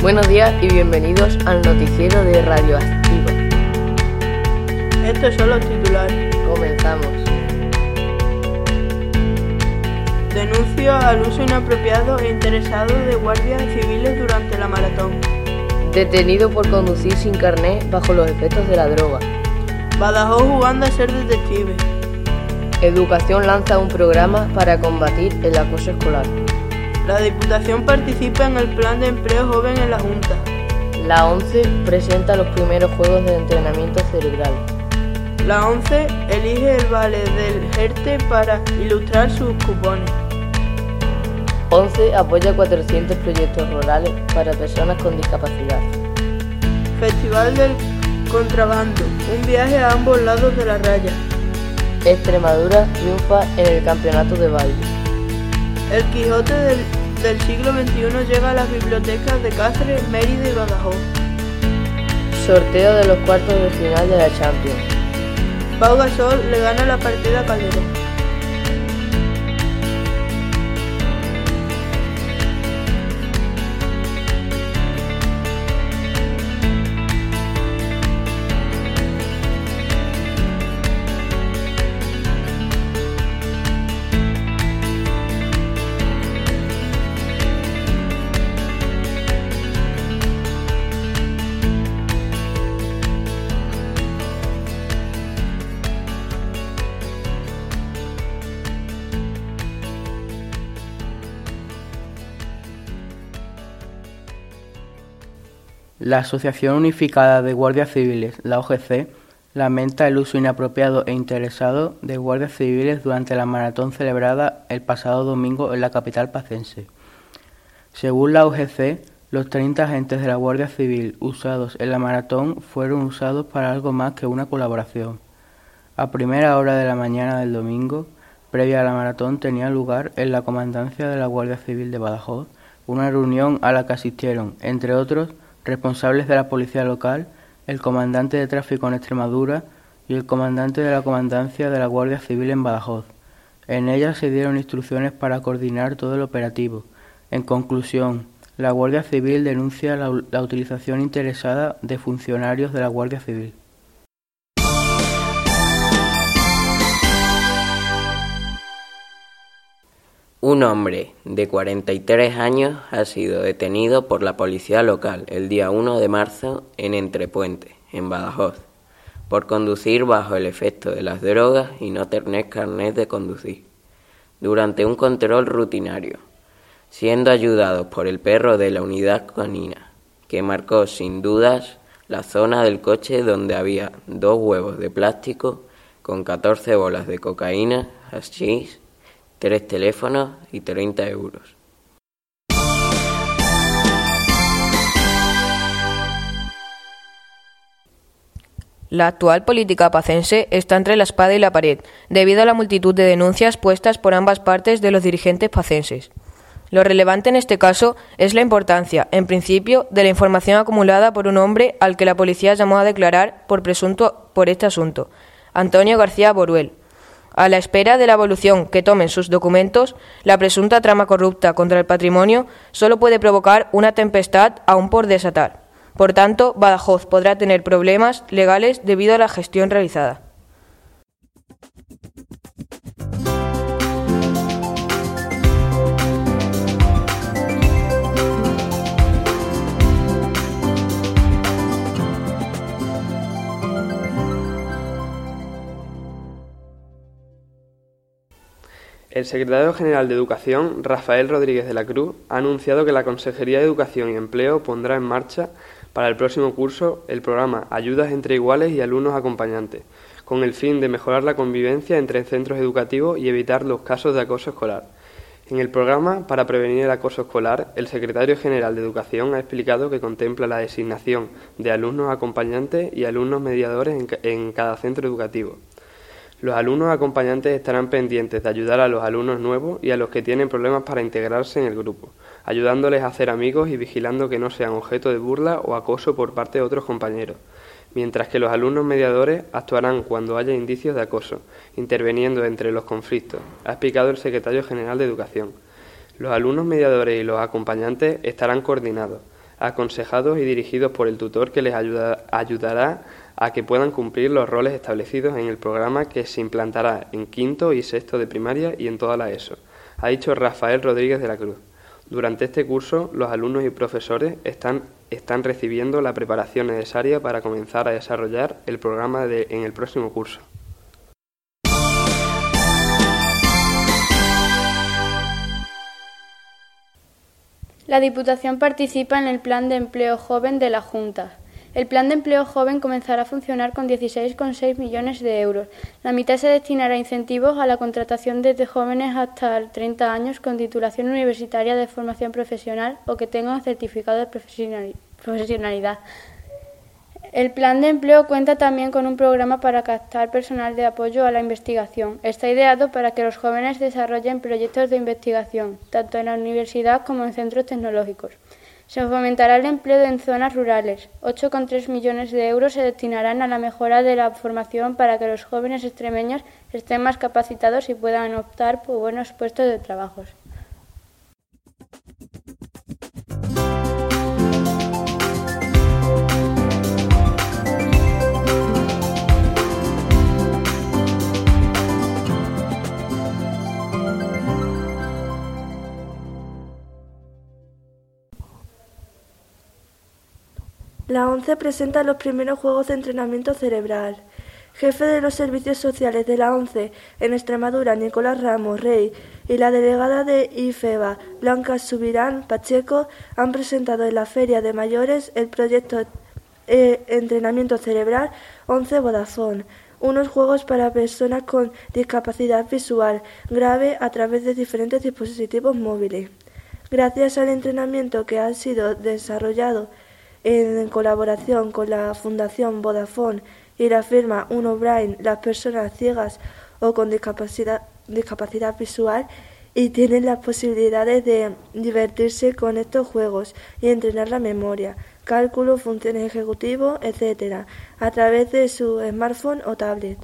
Buenos días y bienvenidos al noticiero de Radioactiva. Estos son los titulares. Comenzamos. Denuncia al uso inapropiado e interesado de guardias civiles durante la maratón. Detenido por conducir sin carné bajo los efectos de la droga. Badajoz jugando a ser detective. Educación lanza un programa para combatir el acoso escolar. La Diputación participa en el Plan de Empleo Joven en la Junta. La ONCE presenta los primeros juegos de entrenamiento cerebral. La ONCE elige el vale del JERTE para ilustrar sus cupones. ONCE apoya 400 proyectos rurales para personas con discapacidad. Festival del Contrabando, un viaje a ambos lados de la raya. Extremadura triunfa en el campeonato de baile. El Quijote del siglo XXI llega a las bibliotecas de Cáceres, Mérida y Badajoz. Sorteo de los cuartos de final de la Champions. Pau Gasol le gana la partida a Calderón. La Asociación Unificada de Guardias Civiles, la OGC, lamenta el uso inapropiado e interesado de guardias civiles durante la maratón celebrada el pasado domingo en la capital pacense. Según la OGC, los 30 agentes de la Guardia Civil usados en la maratón fueron usados para algo más que una colaboración. A primera hora de la mañana del domingo, previa a la maratón, tenía lugar en la comandancia de la Guardia Civil de Badajoz una reunión a la que asistieron, entre otros, responsables de la policía local, el comandante de tráfico en Extremadura y el comandante de la comandancia de la Guardia Civil en Badajoz. En ella se dieron instrucciones para coordinar todo el operativo. En conclusión, la Guardia Civil denuncia la utilización interesada de funcionarios de la Guardia Civil. Un hombre de 43 años ha sido detenido por la policía local el día 1 de marzo en Entrepuente, en Badajoz, por conducir bajo el efecto de las drogas y no tener carnet de conducir, durante un control rutinario, siendo ayudados por el perro de la unidad canina, que marcó sin dudas la zona del coche donde había 2 huevos de plástico con 14 bolas de cocaína, hachís, 3 teléfonos y 30 euros. La actual política pacense está entre la espada y la pared, debido a la multitud de denuncias puestas por ambas partes de los dirigentes pacenses. Lo relevante en este caso es la importancia, en principio, de la información acumulada por un hombre al que la policía llamó a declarar por presunto por este asunto, Antonio García Boruel. A la espera de la evolución que tomen sus documentos, la presunta trama corrupta contra el patrimonio solo puede provocar una tempestad aún por desatar. Por tanto, Badajoz podrá tener problemas legales debido a la gestión realizada. El secretario general de Educación, Rafael Rodríguez de la Cruz, ha anunciado que la Consejería de Educación y Empleo pondrá en marcha para el próximo curso el programa Ayudas entre Iguales y Alumnos Acompañantes, con el fin de mejorar la convivencia entre centros educativos y evitar los casos de acoso escolar. En el programa, para prevenir el acoso escolar, el secretario general de Educación ha explicado que contempla la designación de alumnos acompañantes y alumnos mediadores en cada centro educativo. Los alumnos acompañantes estarán pendientes de ayudar a los alumnos nuevos y a los que tienen problemas para integrarse en el grupo, ayudándoles a hacer amigos y vigilando que no sean objeto de burla o acoso por parte de otros compañeros, mientras que los alumnos mediadores actuarán cuando haya indicios de acoso, interviniendo entre los conflictos, ha explicado el secretario general de Educación. Los alumnos mediadores y los acompañantes estarán coordinados, aconsejados y dirigidos por el tutor que les ayudará a que puedan cumplir los roles establecidos en el programa que se implantará en quinto y sexto de primaria y en toda la ESO, ha dicho Rafael Rodríguez de la Cruz. Durante este curso, los alumnos y profesores están recibiendo la preparación necesaria para comenzar a desarrollar el programa en el próximo curso. La Diputación participa en el Plan de Empleo Joven de la Junta. El Plan de Empleo Joven comenzará a funcionar con 16,6 millones de euros. La mitad se destinará a incentivos a la contratación de jóvenes hasta 30 años con titulación universitaria de formación profesional o que tengan certificado de profesionalidad. El plan de empleo cuenta también con un programa para captar personal de apoyo a la investigación. Está ideado para que los jóvenes desarrollen proyectos de investigación, tanto en la universidad como en centros tecnológicos. Se fomentará el empleo en zonas rurales. 8,3 millones de euros se destinarán a la mejora de la formación para que los jóvenes extremeños estén más capacitados y puedan optar por buenos puestos de trabajo. La ONCE presenta los primeros juegos de entrenamiento cerebral. Jefe de los servicios sociales de la ONCE en Extremadura, Nicolás Ramos Rey, y la delegada de IFEBA, Blanca Subirán Pacheco, han presentado en la Feria de Mayores el proyecto Entrenamiento Cerebral ONCE Vodafone, unos juegos para personas con discapacidad visual grave a través de diferentes dispositivos móviles. Gracias al entrenamiento que ha sido desarrollado en colaboración con la Fundación Vodafone y la firma Uno Brain, las personas ciegas o con discapacidad visual y tienen las posibilidades de divertirse con estos juegos y entrenar la memoria, cálculo, funciones ejecutivas, etc., a través de su smartphone o tablet.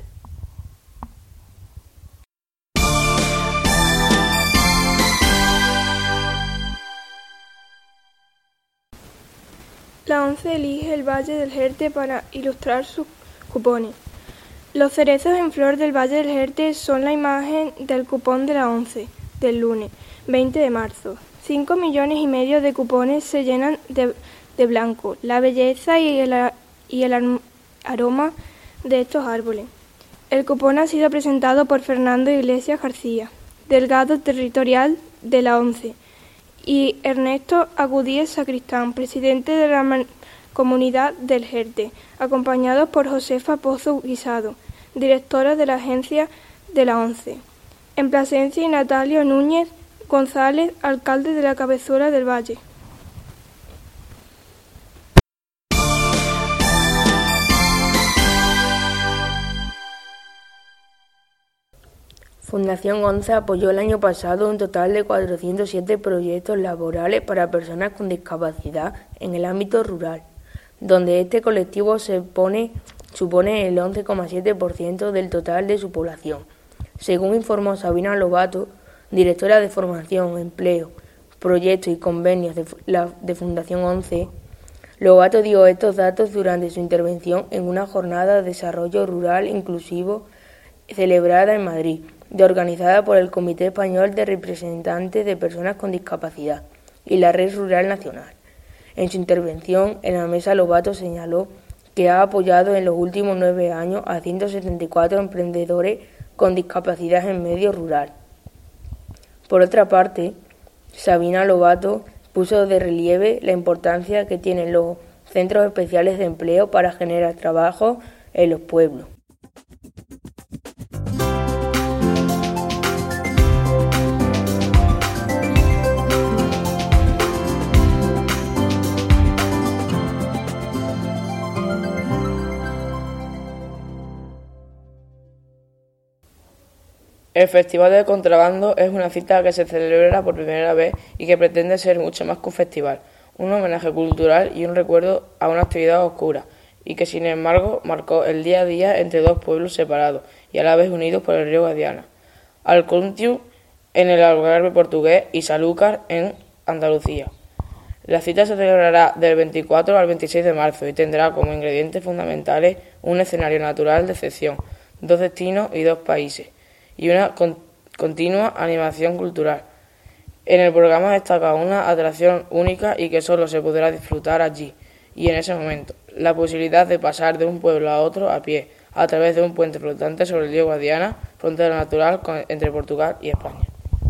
La ONCE elige el Valle del Jerte para ilustrar sus cupones. Los cerezos en flor del Valle del Jerte son la imagen del cupón de la ONCE del lunes 20 de marzo. 5,5 millones de cupones se llenan de blanco. La belleza y el aroma de estos árboles. El cupón ha sido presentado por Fernando Iglesias García, delegado territorial de la ONCE, y Ernesto Agudíes Sacristán, presidente de la Comunidad del Jerte, acompañados por Josefa Pozo Guisado, directora de la agencia de la ONCE, en Plasencia, y Natalio Núñez González, alcalde de la Cabezuela del Valle. Fundación ONCE apoyó el año pasado un total de 407 proyectos laborales para personas con discapacidad en el ámbito rural, donde este colectivo supone el 11,7% del total de su población. Según informó Sabina Lobato, directora de Formación, Empleo, Proyectos y Convenios de Fundación ONCE, Lobato dio estos datos durante su intervención en una jornada de desarrollo rural inclusivo celebrada en Madrid, organizada por el Comité Español de Representantes de Personas con Discapacidad y la Red Rural Nacional. En su intervención en la mesa, Lobato señaló que ha apoyado en los últimos 9 años a 174 emprendedores con discapacidad en medio rural. Por otra parte, Sabina Lobato puso de relieve la importancia que tienen los centros especiales de empleo para generar trabajo en los pueblos. El Festival del Contrabando es una cita que se celebra por primera vez y que pretende ser mucho más que un festival, un homenaje cultural y un recuerdo a una actividad oscura, y que sin embargo marcó el día a día entre dos pueblos separados y a la vez unidos por el río Guadiana, Alcúntiu en el Algarve portugués y Sanlúcar en Andalucía. La cita se celebrará del 24 al 26 de marzo y tendrá como ingredientes fundamentales un escenario natural de excepción, 2 destinos y 2 países, y una continua animación cultural. En el programa destaca una atracción única y que solo se podrá disfrutar allí y en ese momento, la posibilidad de pasar de un pueblo a otro a pie, a través de un puente flotante sobre el río Guadiana, frontera natural entre Portugal y España.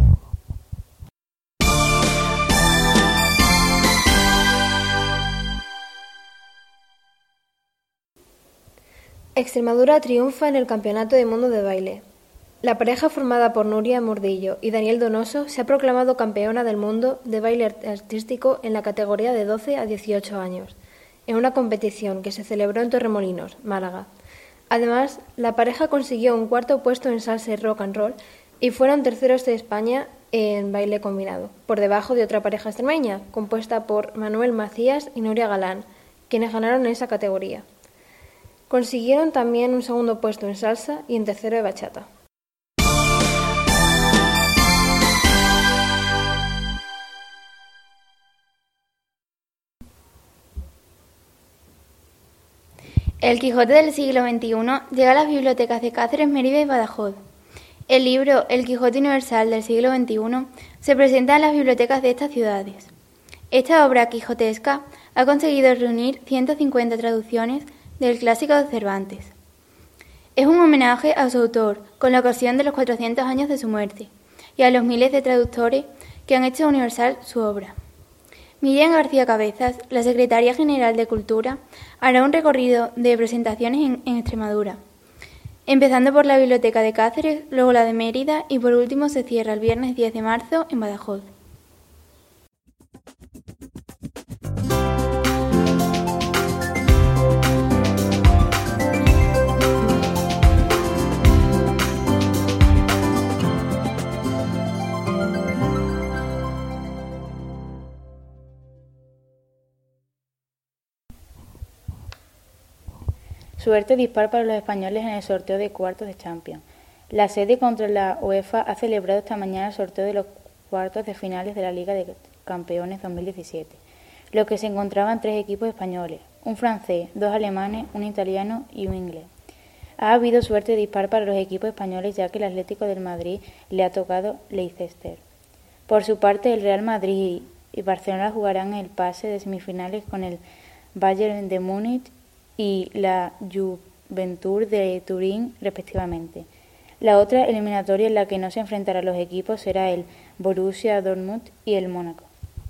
Extremadura triunfa en el Campeonato del Mundo de Baile. La pareja formada por Nuria Mordillo y Daniel Donoso se ha proclamado campeona del mundo de baile artístico en la categoría de 12 a 18 años, en una competición que se celebró en Torremolinos, Málaga. Además, la pareja consiguió un 4º puesto en salsa y rock and roll y fueron terceros de España en baile combinado, por debajo de otra pareja extremeña, compuesta por Manuel Macías y Nuria Galán, quienes ganaron en esa categoría. Consiguieron también un 2º puesto en salsa y en tercero de bachata. El Quijote del siglo XXI llega a las bibliotecas de Cáceres, Mérida y Badajoz. El libro El Quijote Universal del siglo XXI se presenta en las bibliotecas de estas ciudades. Esta obra quijotesca ha conseguido reunir 150 traducciones del clásico de Cervantes. Es un homenaje a su autor con la ocasión de los 400 años de su muerte y a los miles de traductores que han hecho universal su obra. Miriam García Cabezas, la Secretaria General de Cultura, hará un recorrido de presentaciones en Extremadura, empezando por la Biblioteca de Cáceres, luego la de Mérida y por último se cierra el viernes 10 de marzo en Badajoz. Suerte dispar para los españoles en el sorteo de cuartos de Champions. La sede contra la UEFA ha celebrado esta mañana el sorteo de los cuartos de finales de la Liga de Campeones 2017, los que se encontraban 3 equipos españoles, un francés, 2 alemanes, un italiano y un inglés. Ha habido suerte dispar para los equipos españoles ya que el Atlético del Madrid le ha tocado Leicester. Por su parte, el Real Madrid y Barcelona jugarán el pase de semifinales con el Bayern de Múnich y la Juventus de Turín, respectivamente. La otra eliminatoria en la que no se enfrentarán los equipos será el Borussia Dortmund y el Mónaco.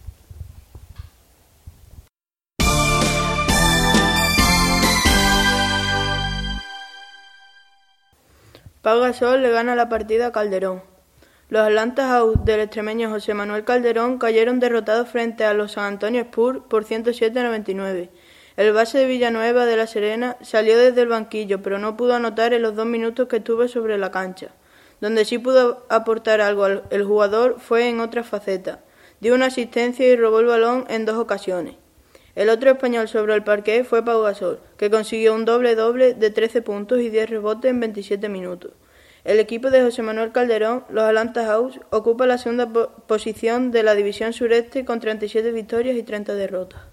Pau Gasol le gana la partida a Calderón. Los Atlanta Hawks del extremeño José Manuel Calderón cayeron derrotados frente a los San Antonio Spurs por 107-99. El base de Villanueva de La Serena salió desde el banquillo, pero no pudo anotar en los 2 minutos que estuvo sobre la cancha. Donde sí pudo aportar algo el jugador fue en otra faceta. Dio una asistencia y robó el balón en 2 ocasiones. El otro español sobre el parquet fue Pau Gasol, que consiguió un doble-doble de 13 puntos y 10 rebotes en 27 minutos. El equipo de José Manuel Calderón, los Atlanta Hawks, ocupa la segunda posición de la división sureste con 37 victorias y 30 derrotas.